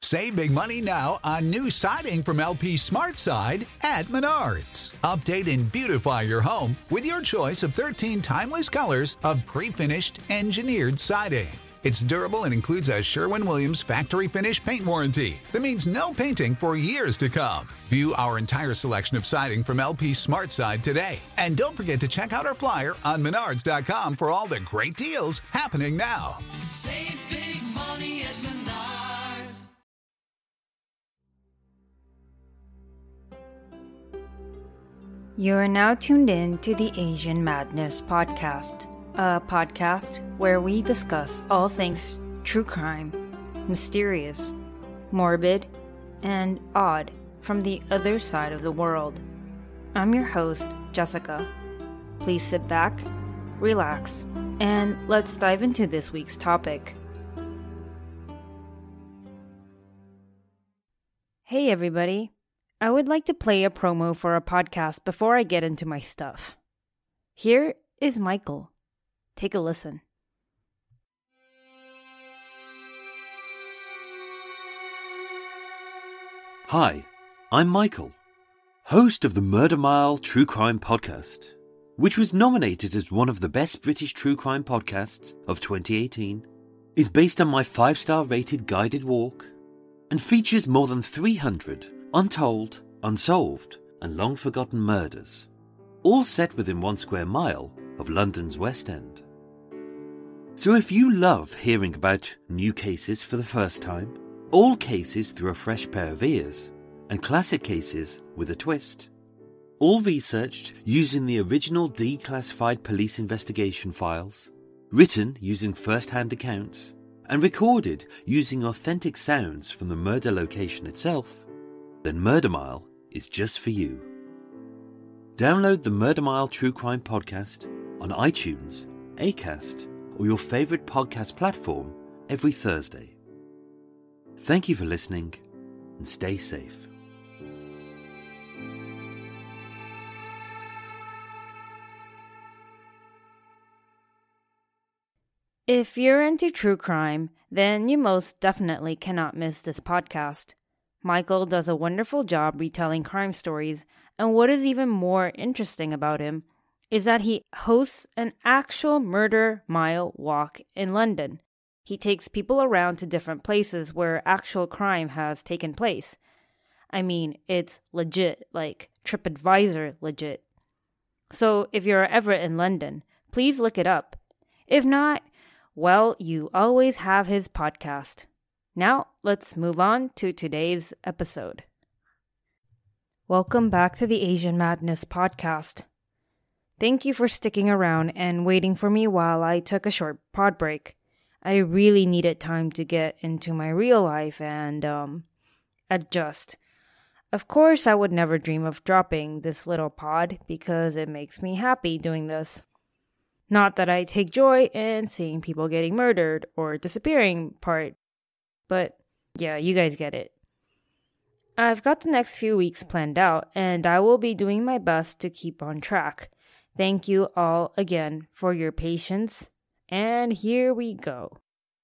Save big money now on new siding from LP SmartSide at Menards. Update and beautify your home with your choice of 13 timeless colors of pre-finished engineered siding. It's durable and includes a Sherwin-Williams factory finish paint warranty that means no painting for years to come. View our entire selection of siding from LP SmartSide today. And don't forget to check out our flyer on Menards.com for all the great deals happening now. Save big money at Menards. You are now tuned in to the Asian Madness Podcast, a podcast where we discuss all things true crime, mysterious, morbid, and odd from the other side of the world. I'm your host, Jessica. Please sit back, relax, and let's dive into this week's topic. Hey everybody. I would like to play a promo for a podcast before I get into my stuff. Here is Michael. Take a listen. Hi, I'm Michael, host of the Murder Mile True Crime Podcast, which was nominated as one of the best British true crime podcasts of 2018, is based on my 5-star rated guided walk, and features more than 300 untold, unsolved, and long-forgotten murders, all set within 1 square mile of London's West End. So if you love hearing about new cases for the first time, old cases through a fresh pair of ears, and classic cases with a twist, all researched using the original declassified police investigation files, written using first-hand accounts, and recorded using authentic sounds from the murder location itself, then Murder Mile is just for you. Download the Murder Mile True Crime Podcast on iTunes, Acast, or your favourite podcast platform every Thursday. Thank you for listening, and stay safe. If you're into true crime, then you most definitely cannot miss this podcast. Michael does a wonderful job retelling crime stories, and what is even more interesting about him is that he hosts an actual murder mile walk in London. He takes people around to different places where actual crime has taken place. I mean, it's legit, like TripAdvisor legit. So if you're ever in London, please look it up. If not, well, you always have his podcast. Now, let's move on to today's episode. Welcome back to the Asian Madness Podcast. Thank you for sticking around and waiting for me while I took a short pod break. I really needed time to get into my real life and, adjust. Of course, I would never dream of dropping this little pod because it makes me happy doing this. Not that I take joy in seeing people getting murdered or disappearing part. But yeah, you guys get it. I've got the next few weeks planned out, and I will be doing my best to keep on track. Thank you all again for your patience, and here we go.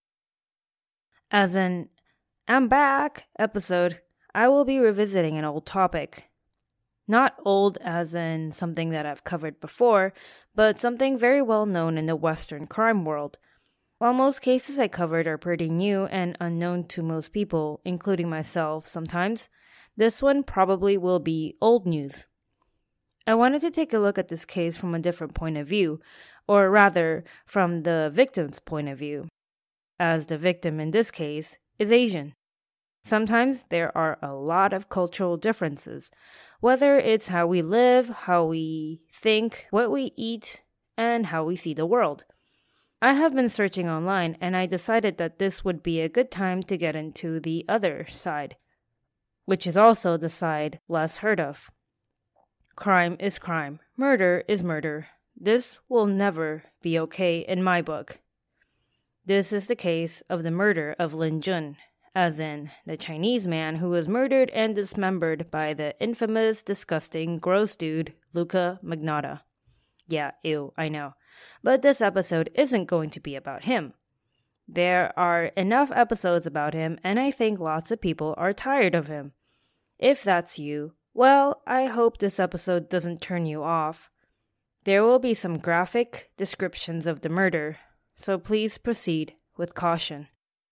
As an I'm back episode, I will be revisiting an old topic. Not old as in something that I've covered before, but something very well known in the Western crime world. While most cases I covered are pretty new and unknown to most people, including myself sometimes, this one probably will be old news. I wanted to take a look at this case from a different point of view, or rather, from the victim's point of view, as the victim in this case is Asian. Sometimes there are a lot of cultural differences, whether it's how we live, how we think, what we eat, and how we see the world. I have been searching online, and I decided that this would be a good time to get into the other side, which is also the side less heard of. Crime is crime. Murder is murder. This will never be okay in my book. This is the case of the murder of Lin Jun, as in the Chinese man who was murdered and dismembered by the infamous, disgusting, gross dude, Luca Magnotta. Yeah, ew, I know. But this episode isn't going to be about him. There are enough episodes about him, and I think lots of people are tired of him. If that's you, well, I hope this episode doesn't turn you off. There will be some graphic descriptions of the murder, so please proceed with caution.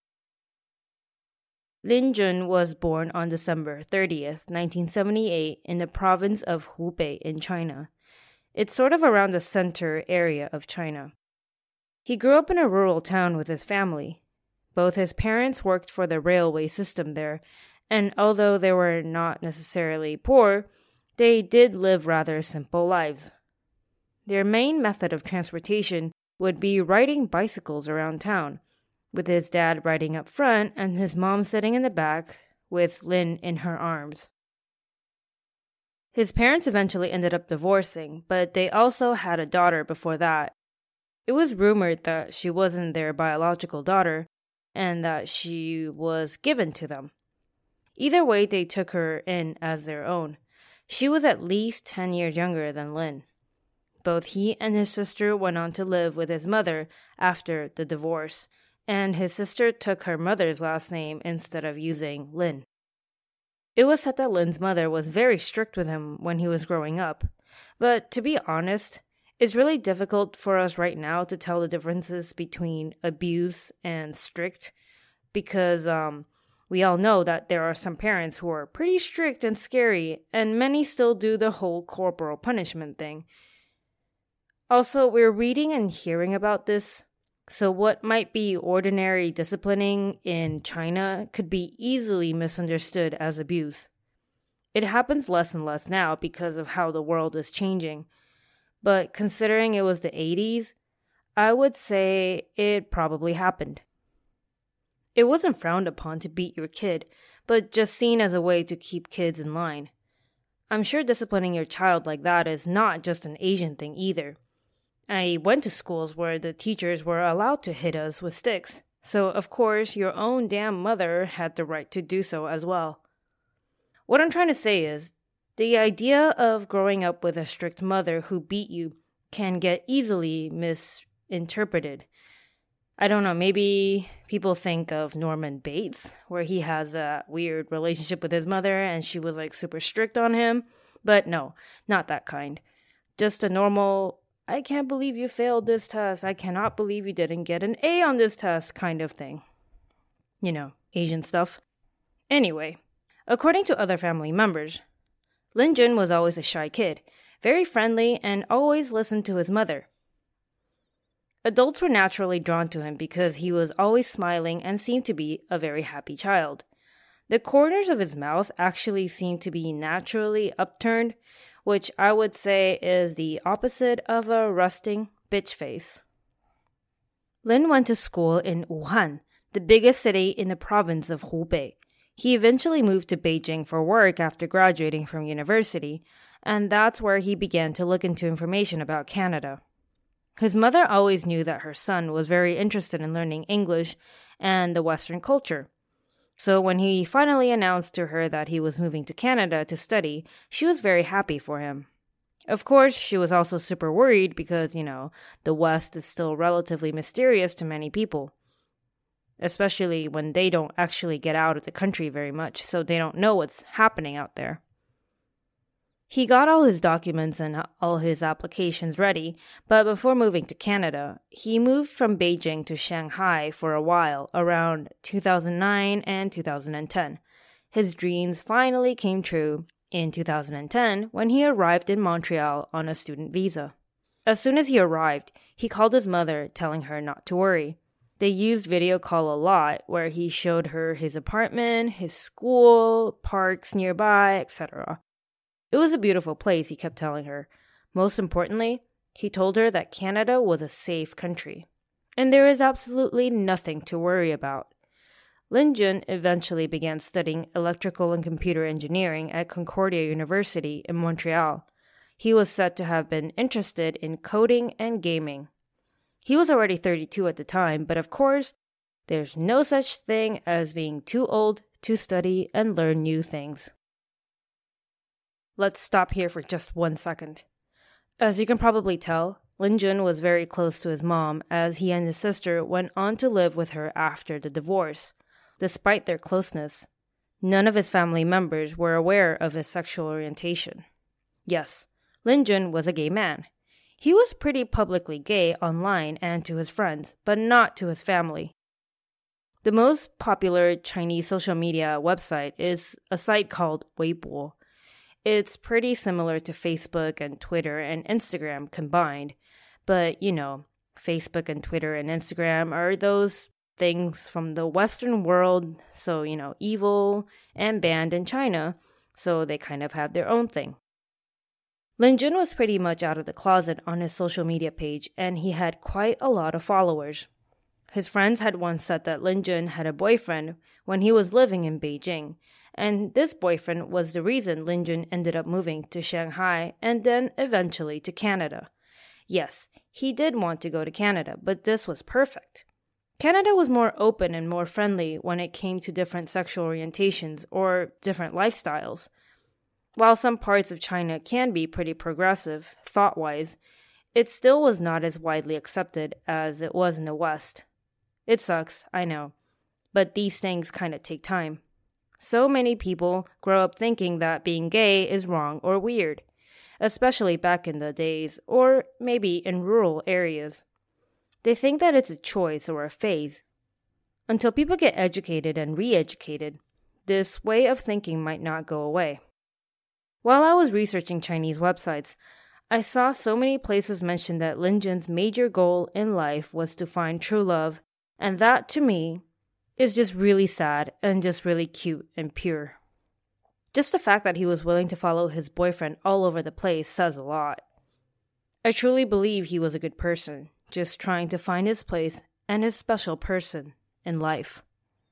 Lin Jun was born on December 30th, 1978 in the province of Hubei in China. It's sort of around the center area of China. He grew up in a rural town with his family. Both his parents worked for the railway system there, and although they were not necessarily poor, they did live rather simple lives. Their main method of transportation would be riding bicycles around town, with his dad riding up front and his mom sitting in the back with Lin in her arms. His parents eventually ended up divorcing, but they also had a daughter before that. It was rumored that she wasn't their biological daughter and that she was given to them. Either way, they took her in as their own. She was at least 10 years younger than Lin. Both he and his sister went on to live with his mother after the divorce, and his sister took her mother's last name instead of using Lin. It was said that Lin's mother was very strict with him when he was growing up, but to be honest, it's really difficult for us right now to tell the differences between abuse and strict because we all know that there are some parents who are pretty strict and scary, and many still do the whole corporal punishment thing. Also, we're reading and hearing about this, so what might be ordinary disciplining in China could be easily misunderstood as abuse. It happens less and less now because of how the world is changing, but considering it was the 80s, I would say it probably happened. It wasn't frowned upon to beat your kid, but just seen as a way to keep kids in line. I'm sure disciplining your child like that is not just an Asian thing either. I went to schools where the teachers were allowed to hit us with sticks, so of course your own damn mother had the right to do so as well. What I'm trying to say is, the idea of growing up with a strict mother who beat you can get easily misinterpreted. I don't know, maybe people think of Norman Bates, where he has a weird relationship with his mother and she was like super strict on him. But no, not that kind. Just a normal, I can't believe you failed this test, I cannot believe you didn't get an A on this test kind of thing. You know, Asian stuff. Anyway, according to other family members, Lin Jun was always a shy kid, very friendly and always listened to his mother. Adults were naturally drawn to him because he was always smiling and seemed to be a very happy child. The corners of his mouth actually seemed to be naturally upturned, which I would say is the opposite of a resting bitch face. Lin went to school in Wuhan, the biggest city in the province of Hubei. He eventually moved to Beijing for work after graduating from university, and that's where he began to look into information about Canada. His mother always knew that her son was very interested in learning English and the Western culture. So when he finally announced to her that he was moving to Canada to study, she was very happy for him. Of course, she was also super worried because, the West is still relatively mysterious to many people, especially when they don't actually get out of the country very much, so they don't know what's happening out there. He got all his documents and all his applications ready, but before moving to Canada, he moved from Beijing to Shanghai for a while around 2009 and 2010. His dreams finally came true in 2010 when he arrived in Montreal on a student visa. As soon as he arrived, he called his mother, telling her not to worry. They used video call a lot, where he showed her his apartment, his school, parks nearby, etc. It was a beautiful place, he kept telling her. Most importantly, he told her that Canada was a safe country, and there is absolutely nothing to worry about. Lin Jun eventually began studying electrical and computer engineering at Concordia University in Montreal. He was said to have been interested in coding and gaming. He was already 32 at the time, but of course, there's no such thing as being too old to study and learn new things. Let's stop here for just 1 second. As you can probably tell, Lin Jun was very close to his mom, as he and his sister went on to live with her after the divorce. Despite their closeness, none of his family members were aware of his sexual orientation. Yes, Lin Jun was a gay man. He was pretty publicly gay online and to his friends, but not to his family. The most popular Chinese social media website is a site called Weibo. It's pretty similar to Facebook and Twitter and Instagram combined. But, Facebook and Twitter and Instagram are those things from the Western world, so, evil and banned in China, so they kind of have their own thing. Lin Jun was pretty much out of the closet on his social media page, and he had quite a lot of followers. His friends had once said that Lin Jun had a boyfriend when he was living in Beijing, and this boyfriend was the reason Lin Jun ended up moving to Shanghai and then eventually to Canada. Yes, he did want to go to Canada, but this was perfect. Canada was more open and more friendly when it came to different sexual orientations or different lifestyles. While some parts of China can be pretty progressive, thought-wise, it still was not as widely accepted as it was in the West. It sucks, I know, but these things kind of take time. So many people grow up thinking that being gay is wrong or weird, especially back in the days, or maybe in rural areas. They think that it's a choice or a phase. Until people get educated and re-educated, this way of thinking might not go away. While I was researching Chinese websites, I saw so many places mention that Lin Jun's major goal in life was to find true love, and that, to me, is just really sad and just really cute and pure. Just the fact that he was willing to follow his boyfriend all over the place says a lot. I truly believe he was a good person, just trying to find his place and his special person in life.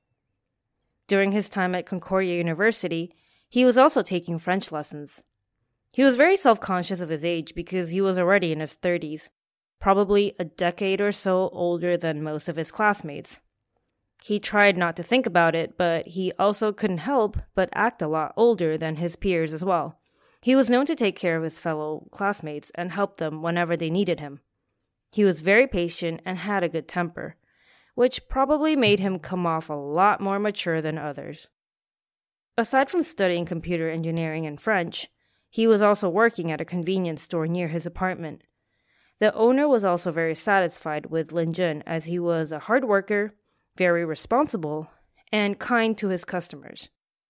During his time at Concordia University, he was also taking French lessons. He was very self-conscious of his age because he was already in his 30s, probably a decade or so older than most of his classmates. He tried not to think about it, but he also couldn't help but act a lot older than his peers as well. He was known to take care of his fellow classmates and help them whenever they needed him. He was very patient and had a good temper, which probably made him come off a lot more mature than others. Aside from studying computer engineering and French, he was also working at a convenience store near his apartment. The owner was also very satisfied with Lin Jun as he was a hard worker, very responsible, and kind to his customers.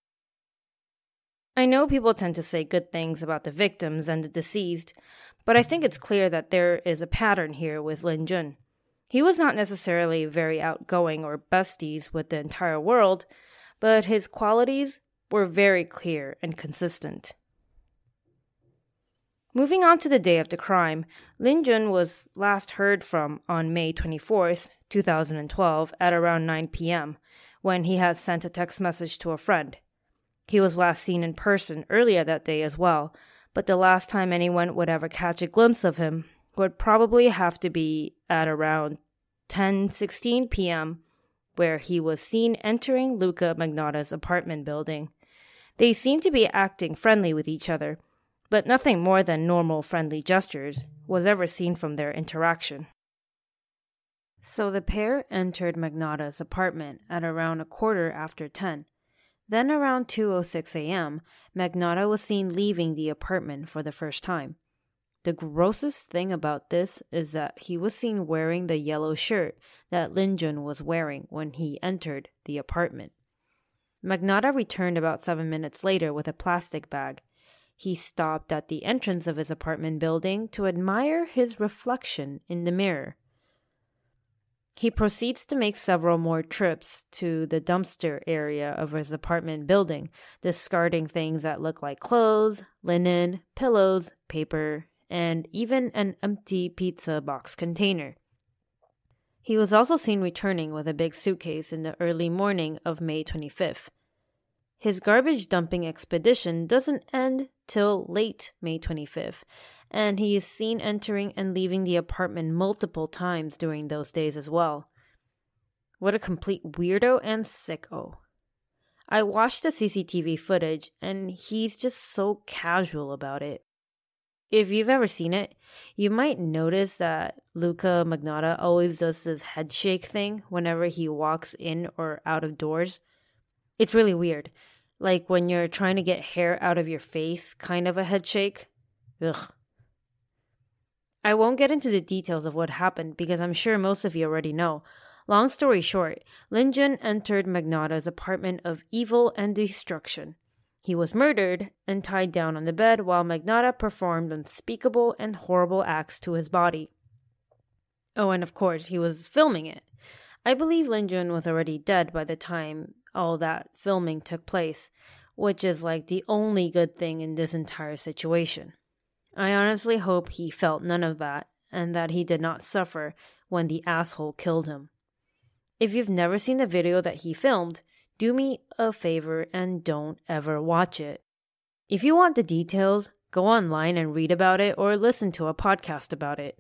I know people tend to say good things about the victims and the deceased, but I think it's clear that there is a pattern here with Lin Jun. He was not necessarily very outgoing or besties with the entire world, but his qualities were very clear and consistent. Moving on to the day of the crime, Lin Jun was last heard from on May 24th, 2012 at around 9 p.m. when he had sent a text message to a friend. He was last seen in person earlier that day as well, but the last time anyone would ever catch a glimpse of him would probably have to be at around 10:16 p.m., where he was seen entering Luca Magnotta's apartment building. They seemed to be acting friendly with each other, but nothing more than normal friendly gestures was ever seen from their interaction. So the pair entered Magnotta's apartment at around 10:15. Then around 2:06 a.m., Magnotta was seen leaving the apartment for the first time. The grossest thing about this is that he was seen wearing the yellow shirt that Lin Jun was wearing when he entered the apartment. Magnotta returned about 7 minutes later with a plastic bag. He stopped at the entrance of his apartment building to admire his reflection in the mirror. He proceeds to make several more trips to the dumpster area of his apartment building, discarding things that look like clothes, linen, pillows, paper, and even an empty pizza box container. He was also seen returning with a big suitcase in the early morning of May 25th. His garbage dumping expedition doesn't end till late May 25th, and he is seen entering and leaving the apartment multiple times during those days as well. What a complete weirdo and sicko. I watched the CCTV footage, and he's just so casual about it. If you've ever seen it, you might notice that Luca Magnotta always does this head shake thing whenever he walks in or out of doors. It's really weird. Like when you're trying to get hair out of your face, kind of a head shake. Ugh. I won't get into the details of what happened because I'm sure most of you already know. Long story short, Lin Jun entered Magnotta's apartment of evil and destruction. He was murdered and tied down on the bed while Magnotta performed unspeakable and horrible acts to his body. Oh, and of course, he was filming it. I believe Lin Jun was already dead by the time all that filming took place, which is like the only good thing in this entire situation. I honestly hope he felt none of that and that he did not suffer when the asshole killed him. If you've never seen the video that he filmed, do me a favor and don't ever watch it. If you want the details, go online and read about it or listen to a podcast about it.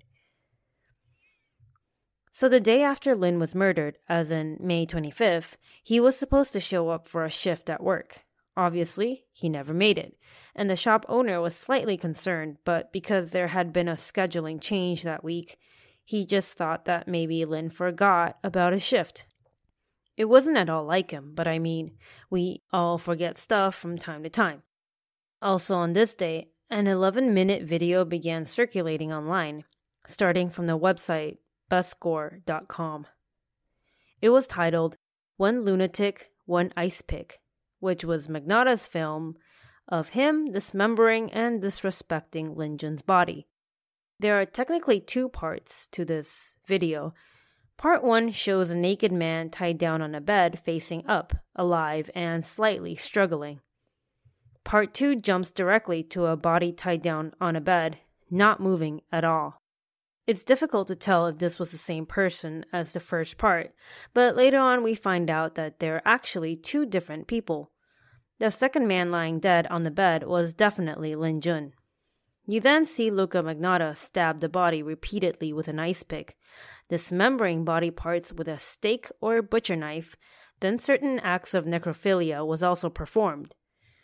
So the day after Lin was murdered, as in May 25th, he was supposed to show up for a shift at work. Obviously, he never made it, and the shop owner was slightly concerned, but because there had been a scheduling change that week, he just thought that maybe Lin forgot about his shift. It wasn't at all like him, but I mean, we all forget stuff from time to time. Also on this day, an 11-minute video began circulating online, starting from the website buscore.com. It was titled, One Lunatic, One Ice Pick, which was Magnotta's film of him dismembering and disrespecting Lin Jun's body. There are technically two parts to this video. Part 1 shows a naked man tied down on a bed facing up, alive, and slightly struggling. Part 2 jumps directly to a body tied down on a bed, not moving at all. It's difficult to tell if this was the same person as the first part, but later on we find out that they're actually two different people. The second man lying dead on the bed was definitely Lin Jun. You then see Luca Magnotta stab the body repeatedly with an ice pick, dismembering body parts with a stake or butcher knife. Then certain acts of necrophilia was also performed.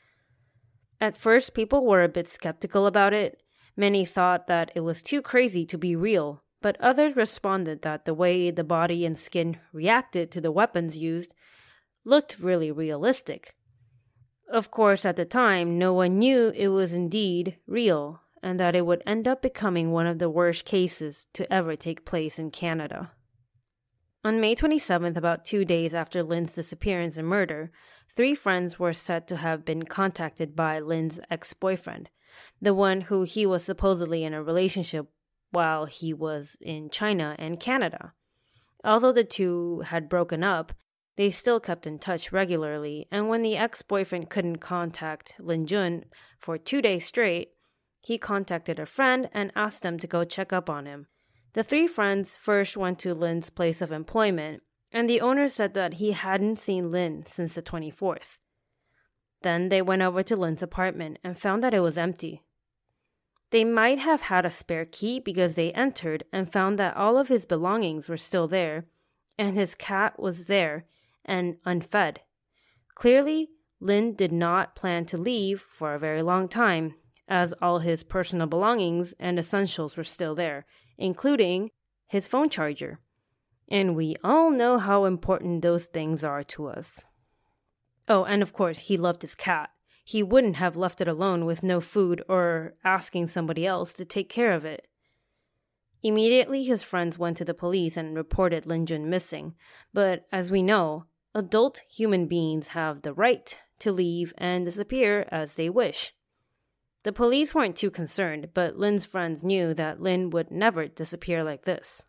At first, people were a bit skeptical about it. Many thought that it was too crazy to be real, but others responded that the way the body and skin reacted to the weapons used looked really realistic. Of course, at the time, no one knew it was indeed real, and that it would end up becoming one of the worst cases to ever take place in Canada. On May 27th, about 2 days after Lin's disappearance and murder, 3 friends were said to have been contacted by Lin's ex-boyfriend, the one who he was supposedly in a relationship while he was in China and Canada. Although the two had broken up, they still kept in touch regularly, and when the ex-boyfriend couldn't contact Lin Jun for 2 days straight, he contacted a friend and asked them to go check up on him. The 3 friends first went to Lin's place of employment, and the owner said that he hadn't seen Lin since the 24th. Then they went over to Lin's apartment and found that it was empty. They might have had a spare key because they entered and found that all of his belongings were still there, and his cat was there and unfed. Clearly, Lin did not plan to leave for a very long time, as all his personal belongings and essentials were still there, including his phone charger. And we all know how important those things are to us. Oh, and of course, he loved his cat. He wouldn't have left it alone with no food or asking somebody else to take care of it. Immediately, his friends went to the police and reported Lin Jun missing. But as we know, adult human beings have the right to leave and disappear as they wish. The police weren't too concerned, but Lin's friends knew that Lin would never disappear like this.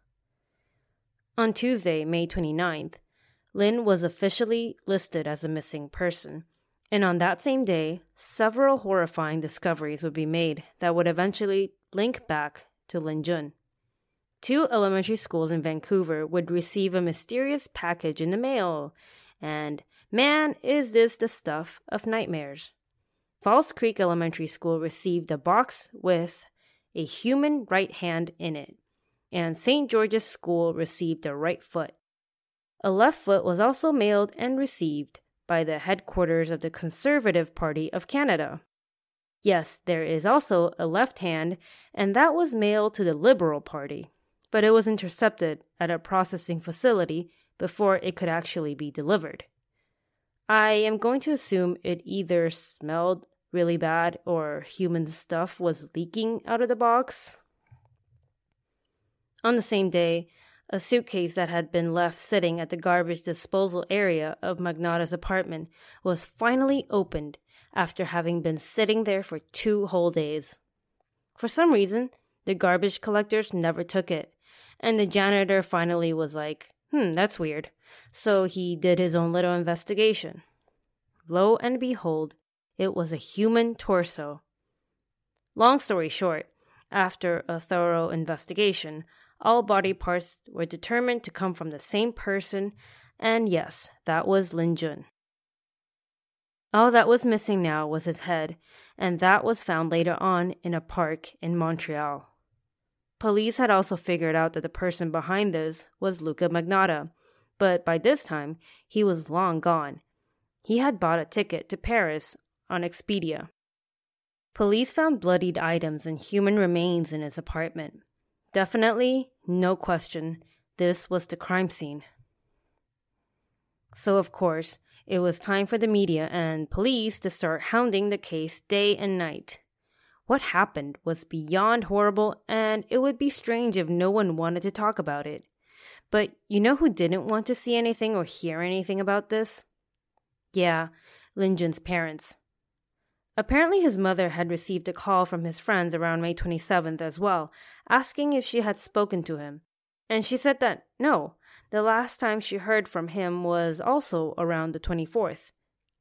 On Tuesday, May 29th, Lin was officially listed as a missing person, and on that same day, several horrifying discoveries would be made that would eventually link back to Lin Jun. 2 elementary schools in Vancouver would receive a mysterious package in the mail, and man, is this the stuff of nightmares. Falls Creek Elementary School received a box with a human right hand in it, and St. George's School received a right foot. A left foot was also mailed and received by the headquarters of the Conservative Party of Canada. Yes, there is also a left hand, and that was mailed to the Liberal Party, but it was intercepted at a processing facility before it could actually be delivered. I am going to assume it either smelled really bad or human stuff was leaking out of the box. On the same day, a suitcase that had been left sitting at the garbage disposal area of Magnotta's apartment was finally opened after having been sitting there for 2 whole days. For some reason, the garbage collectors never took it, and the janitor finally was like, that's weird. So he did his own little investigation. Lo and behold, it was a human torso. Long story short, after a thorough investigation, all body parts were determined to come from the same person, and yes, that was Lin Jun. All that was missing now was his head, and that was found later on in a park in Montreal. Police had also figured out that the person behind this was Luca Magnotta, but by this time, he was long gone. He had bought a ticket to Paris on Expedia. Police found bloodied items and human remains in his apartment. Definitely, no question, this was the crime scene. So of course, it was time for the media and police to start hounding the case day and night. What happened was beyond horrible, and it would be strange if no one wanted to talk about it. But you know who didn't want to see anything or hear anything about this? Yeah, Lin Jun's parents. Apparently his mother had received a call from his friends around May 27th as well, asking if she had spoken to him. And she said that no, the last time she heard from him was also around the 24th.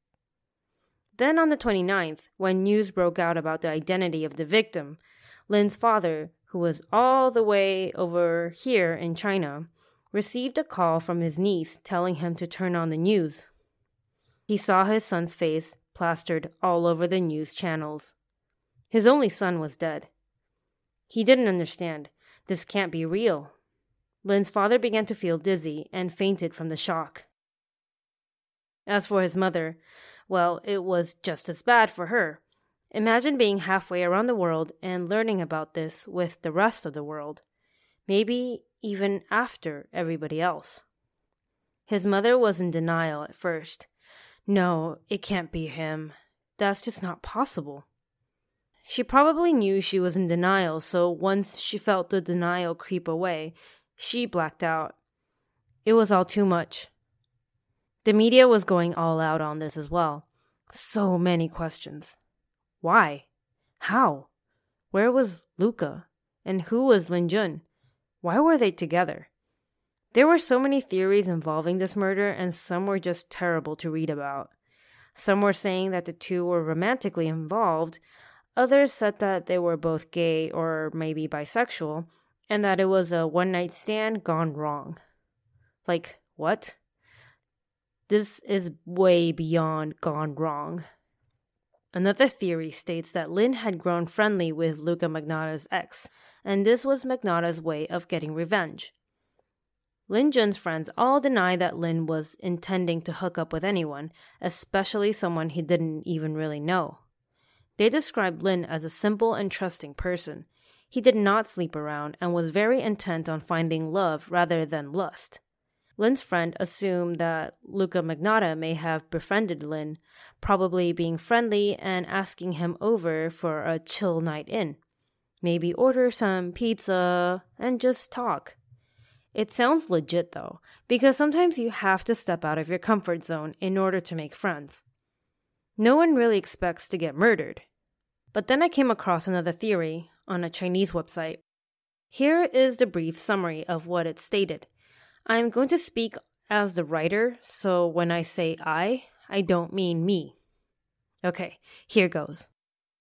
Then on the 29th, when news broke out about the identity of the victim, Lin's father, who was all the way over here in China, received a call from his niece telling him to turn on the news. He saw his son's face plastered all over the news channels. His only son was dead. He didn't understand. This can't be real. Lin's father began to feel dizzy and fainted from the shock. As for his mother, well, it was just as bad for her. Imagine being halfway around the world and learning about this with the rest of the world. Maybe even after everybody else. His mother was in denial at first. No, it can't be him. That's just not possible. She probably knew she was in denial, so once she felt the denial creep away, she blacked out. It was all too much. The media was going all out on this as well. So many questions. Why? How? Where was Luca? And who was Lin Jun? Why were they together? There were so many theories involving this murder, and some were just terrible to read about. Some were saying that the two were romantically involved. Others said that they were both gay or maybe bisexual, and that it was a one-night stand gone wrong. Like, what? This is way beyond gone wrong. Another theory states that Lin had grown friendly with Luca Magnotta's ex, and this was Magnotta's way of getting revenge. Lin Jun's friends all deny that Lin was intending to hook up with anyone, especially someone he didn't even really know. They described Lin as a simple and trusting person. He did not sleep around and was very intent on finding love rather than lust. Lin's friend assumed that Luca Magnotta may have befriended Lin, probably being friendly and asking him over for a chill night in. Maybe order some pizza and just talk. It sounds legit though, because sometimes you have to step out of your comfort zone in order to make friends. No one really expects to get murdered. But then I came across another theory on a Chinese website. Here is the brief summary of what it stated. I am going to speak as the writer, so when I say I don't mean me. Okay, here goes.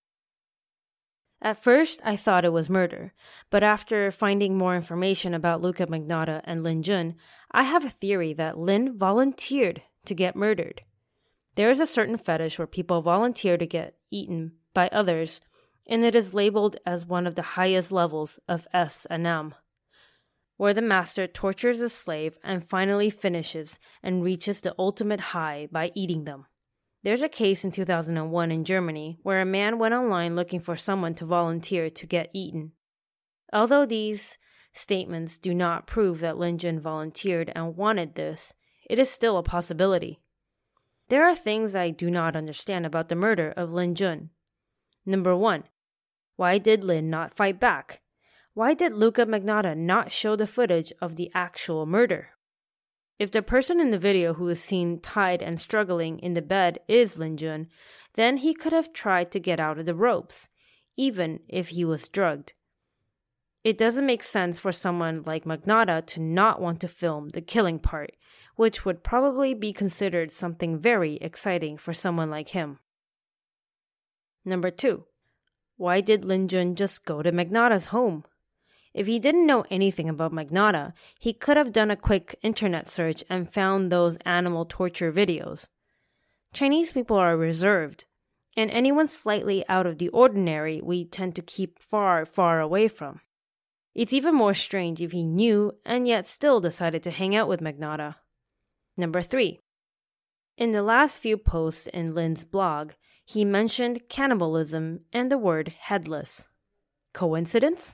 At first, I thought it was murder, but after finding more information about Luca Magnotta and Lin Jun, I have a theory that Lin volunteered to get murdered. There is a certain fetish where people volunteer to get eaten by others, and it is labeled as one of the highest levels of S&M, where the master tortures a slave and finally finishes and reaches the ultimate high by eating them. There's a case in 2001 in Germany where a man went online looking for someone to volunteer to get eaten. Although these statements do not prove that Lin Jun volunteered and wanted this, it is still a possibility. There are things I do not understand about the murder of Lin Jun. Number 1. Why did Lin not fight back? Why did Luka Magnotta not show the footage of the actual murder? If the person in the video who is seen tied and struggling in the bed is Lin Jun, then he could have tried to get out of the ropes, even if he was drugged. It doesn't make sense for someone like Magnotta to not want to film the killing part, which would probably be considered something very exciting for someone like him. Number 2. Why did Lin Jun just go to Magnotta's home? If he didn't know anything about Magnotta, he could have done a quick internet search and found those animal torture videos. Chinese people are reserved, and anyone slightly out of the ordinary we tend to keep far, far away from. It's even more strange if he knew and yet still decided to hang out with Magnotta. Number 3. In the last few posts in Lin's blog, he mentioned cannibalism and the word headless. Coincidence?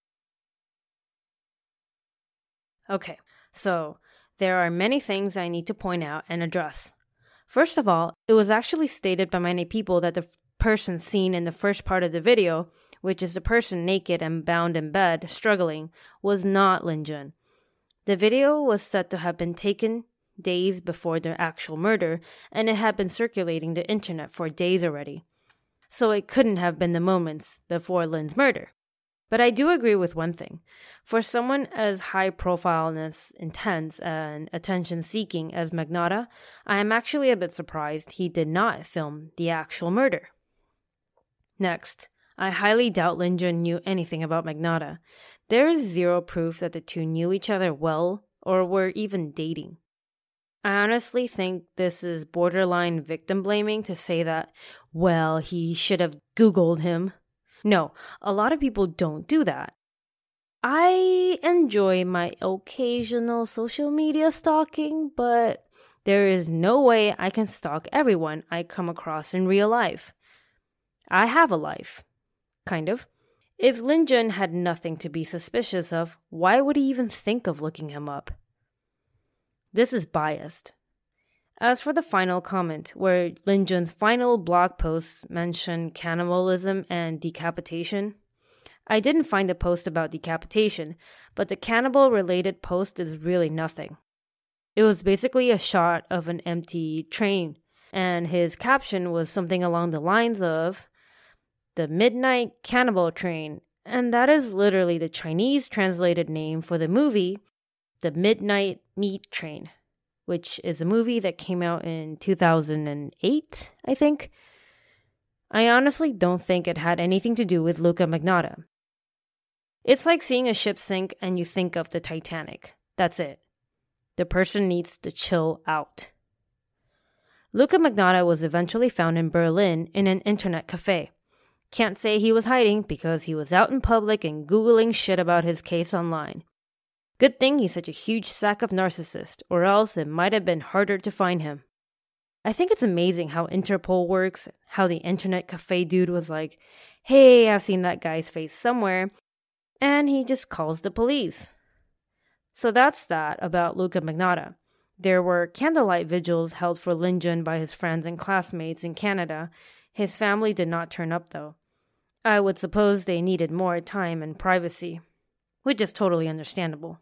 Okay, so there are many things I need to point out and address. First of all, it was actually stated by many people that the person seen in the first part of the video, which is the person naked and bound in bed, struggling, was not Lin Jun. The video was said to have been taken days before the actual murder, and it had been circulating the internet for days already. So it couldn't have been the moments before Lin's murder. But I do agree with one thing. For someone as high-profileness, intense, and attention-seeking as Magnotta, I am actually a bit surprised he did not film the actual murder. Next, I highly doubt Lin Jun knew anything about Magnotta. There is zero proof that the two knew each other well or were even dating. I honestly think this is borderline victim blaming to say that, well, he should have Googled him. No, a lot of people don't do that. I enjoy my occasional social media stalking, but there is no way I can stalk everyone I come across in real life. I have a life. Kind of. If Lin Jun had nothing to be suspicious of, why would he even think of looking him up? This is biased. As for the final comment, where Lin Jun's final blog posts mention cannibalism and decapitation, I didn't find a post about decapitation, but the cannibal-related post is really nothing. It was basically a shot of an empty train, and his caption was something along the lines of, "The Midnight Cannibal Train," and that is literally the Chinese translated name for the movie, The Midnight Meat Train, which is a movie that came out in 2008, I think. I honestly don't think it had anything to do with Luka Magnotta. It's like seeing a ship sink and you think of the Titanic. That's it. The person needs to chill out. Luka Magnotta was eventually found in Berlin in an internet cafe. Can't say he was hiding because he was out in public and Googling shit about his case online. Good thing he's such a huge sack of narcissist, or else it might have been harder to find him. I think it's amazing how Interpol works, how the internet cafe dude was like, "Hey, I've seen that guy's face somewhere," and he just calls the police. So that's that about Luka Magnotta. There were candlelight vigils held for Lin Jun by his friends and classmates in Canada. His family did not turn up though. I would suppose they needed more time and privacy, which is totally understandable.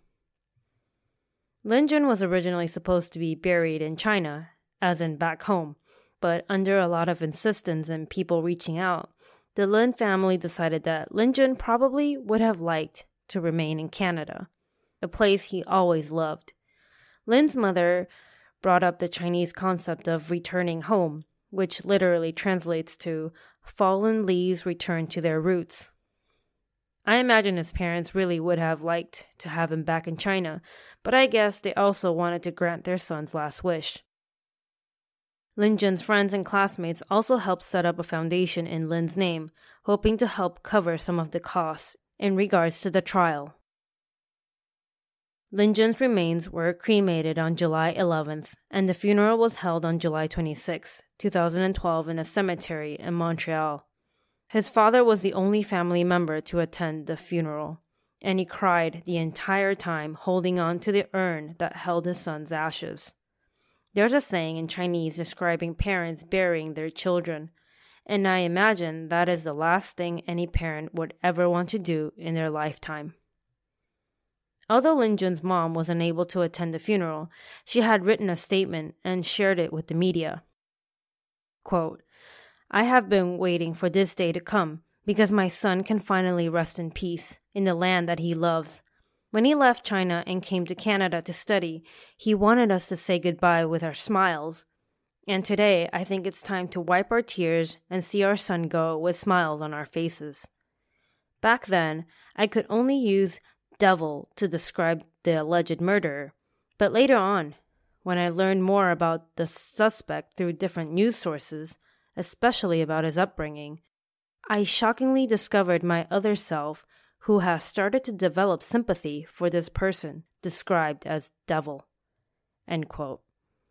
Lin Jun was originally supposed to be buried in China, as in back home, but under a lot of insistence and people reaching out, the Lin family decided that Lin Jun probably would have liked to remain in Canada, a place he always loved. Lin's mother brought up the Chinese concept of returning home, which literally translates to fallen leaves return to their roots. I imagine his parents really would have liked to have him back in China, but I guess they also wanted to grant their son's last wish. Lin Jun's friends and classmates also helped set up a foundation in Lin's name, hoping to help cover some of the costs in regards to the trial. Lin Jun's remains were cremated on July 11th, and the funeral was held on July 26, 2012 in a cemetery in Montreal. His father was the only family member to attend the funeral, and he cried the entire time holding on to the urn that held his son's ashes. There's a saying in Chinese describing parents burying their children, and I imagine that is the last thing any parent would ever want to do in their lifetime. Although Lin Jun's mom was unable to attend the funeral, she had written a statement and shared it with the media. Quote, "I have been waiting for this day to come because my son can finally rest in peace in the land that he loves. When he left China and came to Canada to study, he wanted us to say goodbye with our smiles. And today, I think it's time to wipe our tears and see our son go with smiles on our faces. Back then, I could only use devil to describe the alleged murderer, but later on, when I learned more about the suspect through different news sources, especially about his upbringing, I shockingly discovered my other self who has started to develop sympathy for this person described as devil." End quote.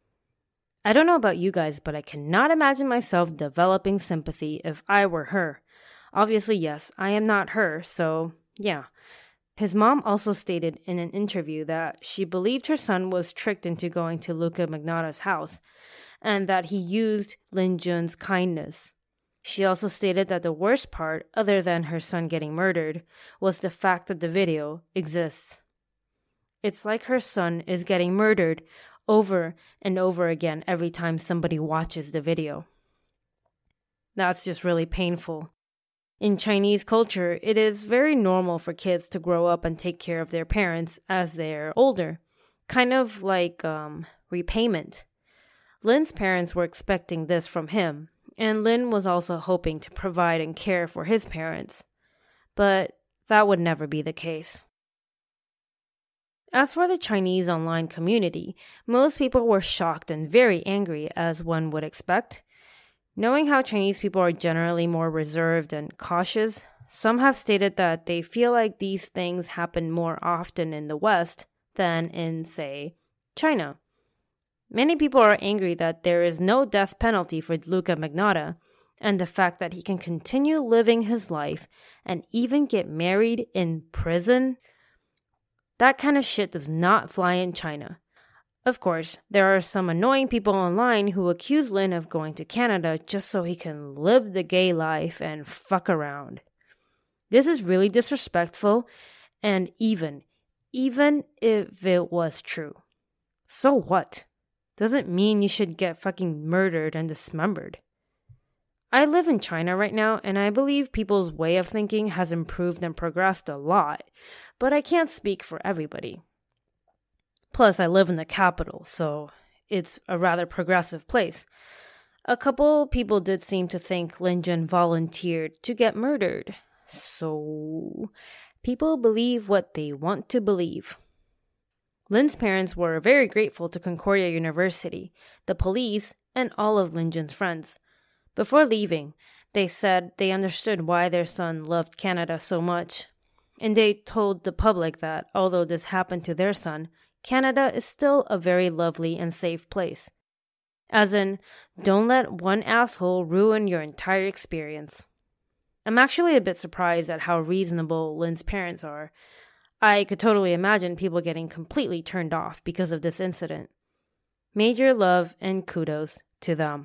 I don't know about you guys, but I cannot imagine myself developing sympathy if I were her. Obviously, yes, I am not her, so yeah. His mom also stated in an interview that she believed her son was tricked into going to Luka Magnotta's house and that he used Lin Jun's kindness. She also stated that the worst part, other than her son getting murdered, was the fact that the video exists. It's like her son is getting murdered over and over again every time somebody watches the video. That's just really painful. In Chinese culture, it is very normal for kids to grow up and take care of their parents as they're older, kind of like repayment. Lin's parents were expecting this from him, and Lin was also hoping to provide and care for his parents. But that would never be the case. As for the Chinese online community, most people were shocked and very angry, as one would expect. Knowing how Chinese people are generally more reserved and cautious, some have stated that they feel like these things happen more often in the West than in, say, China. Many people are angry that there is no death penalty for Luka Magnotta, and the fact that he can continue living his life and even get married in prison. That kind of shit does not fly in China. Of course, there are some annoying people online who accuse Lin of going to Canada just so he can live the gay life and fuck around. This is really disrespectful, and even if it was true. So what? Doesn't mean you should get fucking murdered and dismembered. I live in China right now, and I believe people's way of thinking has improved and progressed a lot, but I can't speak for everybody. Plus, I live in the capital, so it's a rather progressive place. A couple people did seem to think Lin Jun volunteered to get murdered. So, people believe what they want to believe. Lin's parents were very grateful to Concordia University, the police, and all of Lin Jun's friends. Before leaving, they said they understood why their son loved Canada so much. And they told the public that, although this happened to their son, Canada is still a very lovely and safe place. As in, don't let one asshole ruin your entire experience. I'm actually a bit surprised at how reasonable Lin's parents are. I could totally imagine people getting completely turned off because of this incident. Major love and kudos to them.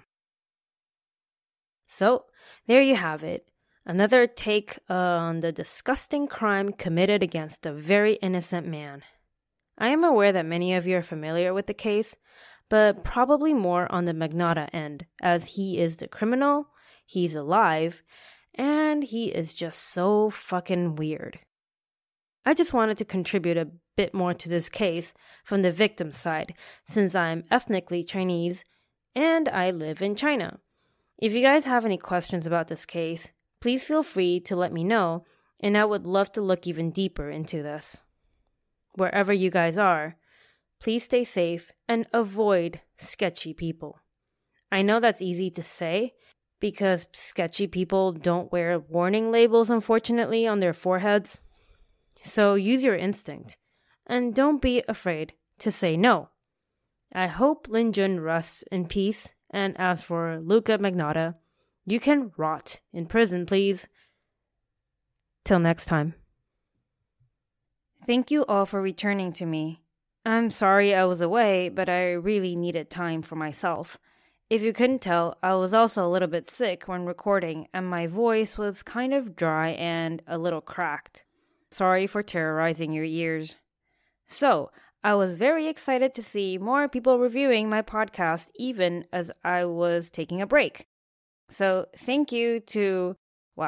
So, there you have it. Another take on the disgusting crime committed against a very innocent man. I am aware that many of you are familiar with the case, but probably more on the Magnotta end, as he is the criminal, he's alive, and he is just so fucking weird. I just wanted to contribute a bit more to this case from the victim's side, since I'm ethnically Chinese and I live in China. If you guys have any questions about this case, please feel free to let me know, and I would love to look even deeper into this. Wherever you guys are, please stay safe and avoid sketchy people. I know that's easy to say because sketchy people don't wear warning labels, unfortunately, on their foreheads. So use your instinct and don't be afraid to say no. I hope Lin Jun rests in peace, and as for Luca Magnotta, you can rot in prison, please. Till next time. Thank you all for returning to me. I'm sorry I was away, but I really needed time for myself. If you couldn't tell, I was also a little bit sick when recording, and my voice was kind of dry and a little cracked. Sorry for terrorizing your ears. So, I was very excited to see more people reviewing my podcast even as I was taking a break. So, thank you to,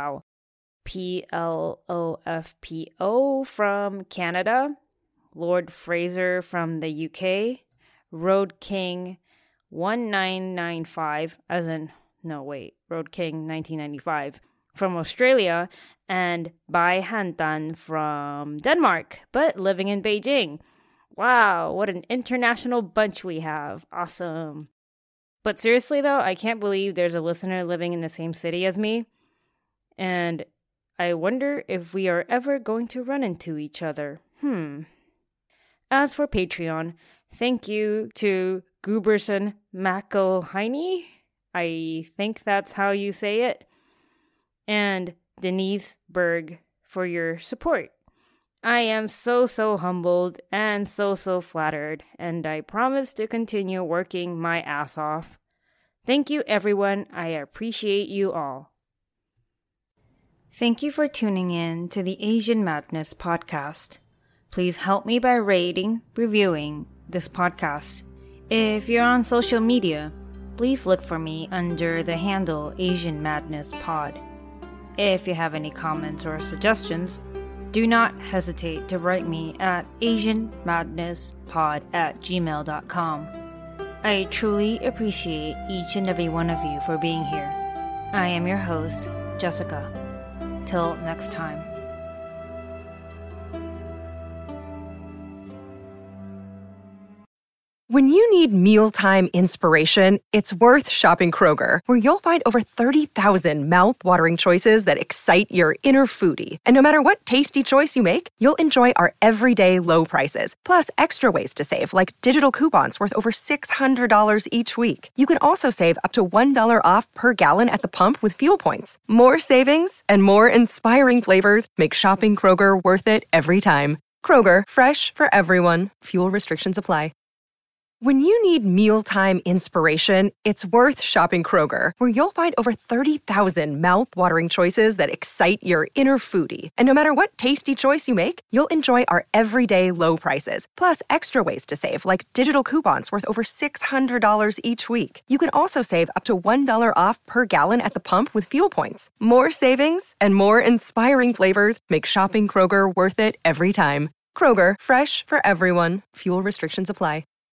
PLOFPO from Canada, Lord Fraser from the UK, Road King 1995, Road King 1995 from Australia, and Bai Hantan from Denmark, but living in Beijing. Wow, what an international bunch we have. Awesome. But seriously though, I can't believe there's a listener living in the same city as me. And I wonder if we are ever going to run into each other. As for Patreon, thank you to Guberson McElhiney, I think that's how you say it, and Denise Berg for your support. I am so humbled and so flattered, and I promise to continue working my ass off. Thank you, everyone. I appreciate you all. Thank you for tuning in to the Asian Madness podcast. Please help me by rating, reviewing this podcast. If you're on social media, please look for me under the handle Asian Madness Pod. If you have any comments or suggestions, do not hesitate to write me at asianmadnesspod@gmail.com. I truly appreciate each and every one of you for being here. I am your host, Jessica. Till next time. When you need mealtime inspiration, it's worth shopping Kroger, where you'll find over 30,000 mouth-watering choices that excite your inner foodie. And no matter what tasty choice you make, you'll enjoy our everyday low prices, plus extra ways to save, like digital coupons worth over $600 each week. You can also save up to $1 off per gallon at the pump with fuel points. More savings and more inspiring flavors make shopping Kroger worth it every time. Kroger, fresh for everyone. Fuel restrictions apply. When you need mealtime inspiration, it's worth shopping Kroger, where you'll find over 30,000 mouth-watering choices that excite your inner foodie. And no matter what tasty choice you make, you'll enjoy our everyday low prices, plus extra ways to save, like digital coupons worth over $600 each week. You can also save up to $1 off per gallon at the pump with fuel points. More savings and more inspiring flavors make shopping Kroger worth it every time. Kroger, fresh for everyone. Fuel restrictions apply.